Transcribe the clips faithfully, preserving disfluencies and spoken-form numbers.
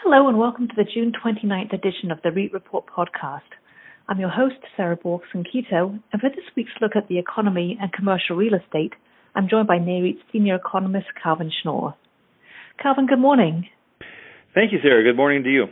Hello and welcome to the June twenty-ninth edition of the REIT Report podcast. I'm your host, Sarah Borkson-Keto, and for this week's look at the economy and commercial real estate, I'm joined by NAREIT senior economist Calvin Schnorr. Calvin, good morning. Thank you, Sarah. Good morning to you.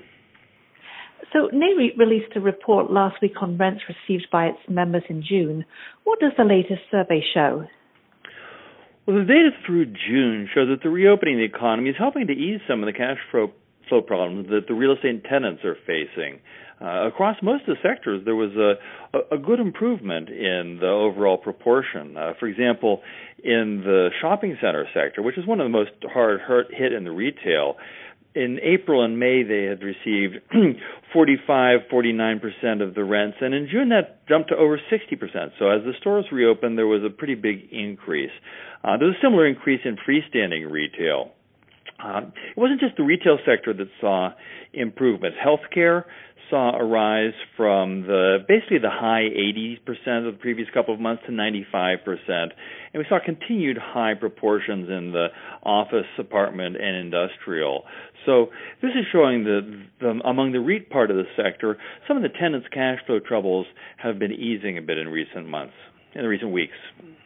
So NAREIT released a report last week on rents received by its members in June. What does the latest survey show? Well, the data through June shows that the reopening of the economy is helping to ease some of the cash flow flow problems that the real estate tenants are facing. Uh, across most of the sectors, there was a, a, a good improvement in the overall proportion. Uh, for example, in the shopping center sector, which is one of the most hard hurt hit in the retail, in April and May they had received forty-five, forty-nine percent of the rents, and in June that jumped to over sixty percent. So as the stores reopened, there was a pretty big increase. Uh, there was a similar increase in freestanding retail. Um, it wasn't just the retail sector that saw improvements. Healthcare saw a rise from the basically the high eighty percent of the previous couple of months to ninety-five percent. And we saw continued high proportions in the office, apartment, and industrial. So this is showing that the, among the REIT part of the sector, some of the tenants' cash flow troubles have been easing a bit in recent months, in recent weeks.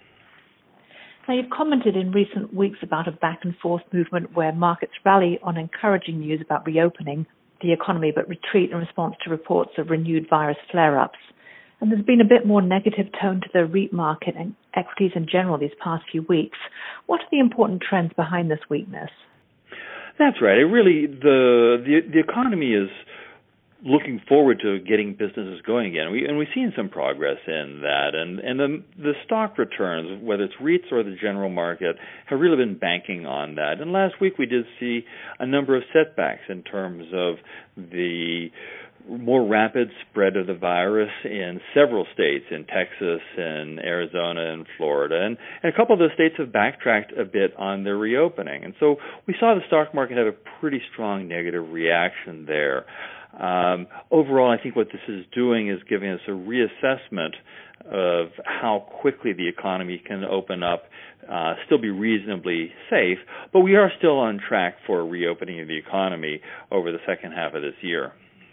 Now, you've commented in recent weeks about a back-and-forth movement where markets rally on encouraging news about reopening the economy but retreat in response to reports of renewed virus flare-ups. And there's been a bit more negative tone to the REIT market and equities in general these past few weeks. What are the important trends behind this weakness? That's right. It really, the, the, the economy is looking forward to getting businesses going again. We, and we've seen some progress in that. And, and the, the stock returns, whether it's REITs or the general market, have really been banking on that. And last week we did see a number of setbacks in terms of the more rapid spread of the virus in several states, in Texas and Arizona and Florida. And, and a couple of those states have backtracked a bit on their reopening. And so we saw the stock market have a pretty strong negative reaction there. Um, overall, I think what this is doing is giving us a reassessment of how quickly the economy can open up, uh, still be reasonably safe, but we are still on track for a reopening of the economy over the second half of this year.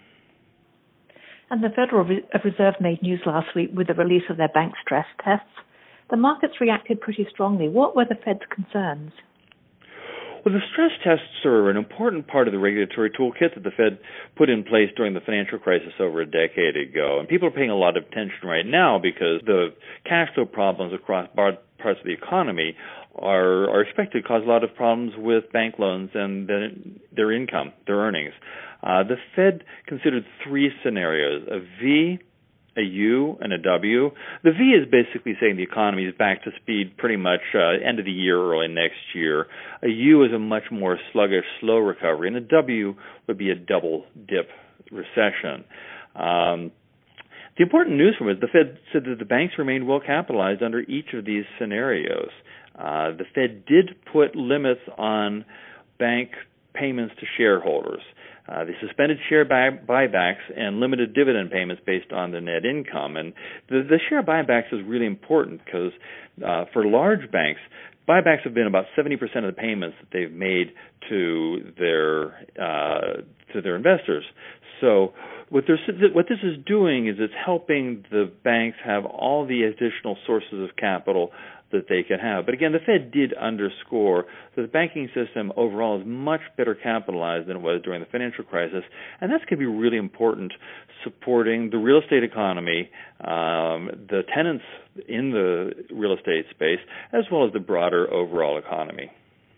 And the Federal Reserve made news last week with the release of their bank stress tests. The markets reacted pretty strongly. What were the Fed's concerns? Well, the stress tests are an important part of the regulatory toolkit that the Fed put in place during the financial crisis over a decade ago. And people are paying a lot of attention right now because the cash flow problems across parts of the economy are, are expected to cause a lot of problems with bank loans and the, their income, their earnings. Uh, the Fed considered three scenarios: a V, a U, and a W. The V is basically saying the economy is back to speed pretty much uh, end of the year, early next year. A U is a much more sluggish, slow recovery, and a W would be a double dip recession. Um, the important news from it, the Fed said that the banks remained well capitalized under each of these scenarios. Uh, the Fed did put limits on bank payments to shareholders. Uh, they suspended share buy- buybacks and limited dividend payments based on the net income. And the, the share buybacks is really important because uh, for large banks, buybacks have been about seventy percent of the payments that they've made to their uh, to their investors. So what, what this is doing is it's helping the banks have all the additional sources of capital that they can have. But again, the Fed did underscore that the banking system overall is much better capitalized than it was during the financial crisis, and that's going to be really important supporting the real estate economy, um, the tenants in the real estate space, as well as the broader overall economy.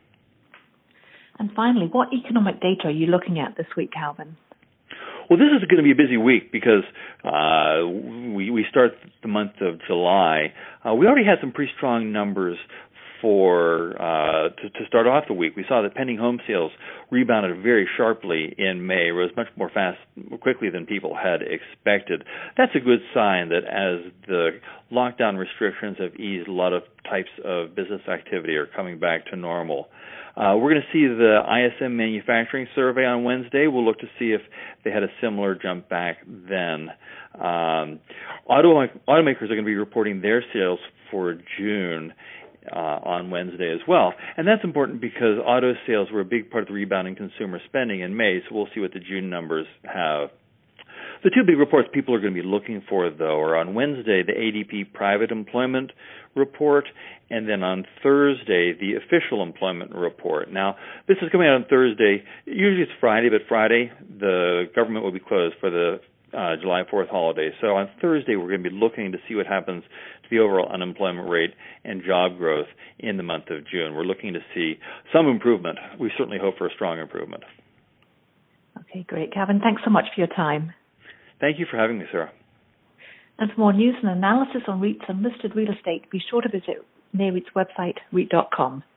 And finally, what economic data are you looking at this week, Calvin? Well, this is going to be a busy week because uh, we, we start the month of July. Uh, we already had some pretty strong numbers for uh, to, to start off the week. We saw that pending home sales rebounded very sharply in May, rose much more fast, quickly than people had expected. That's a good sign that as the lockdown restrictions have eased, a lot of types of business activity are coming back to normal. Uh, we're going to see the I S M manufacturing survey on Wednesday. We'll look to see if they had a similar jump back then. Um, auto, automakers are going to be reporting their sales for June. uh, on Wednesday as well. And that's important because auto sales were a big part of the rebound in consumer spending in May, so we'll see what the June numbers have. The two big reports people are going to be looking for, though, are on Wednesday, the A D P private employment report, and then on Thursday, the official employment report. Now, this is coming out on Thursday. Usually it's Friday, but Friday the government will be closed for the uh, July fourth holiday. So on Thursday, we're going to be looking to see what happens to the overall unemployment rate and job growth in the month of June. We're looking to see some improvement. We certainly hope for a strong improvement. Okay, great. Kevin, thanks so much for your time. Thank you for having me, Sarah. And for more news and analysis on REITs and listed real estate, be sure to visit NAREIT's website, R E I T dot com.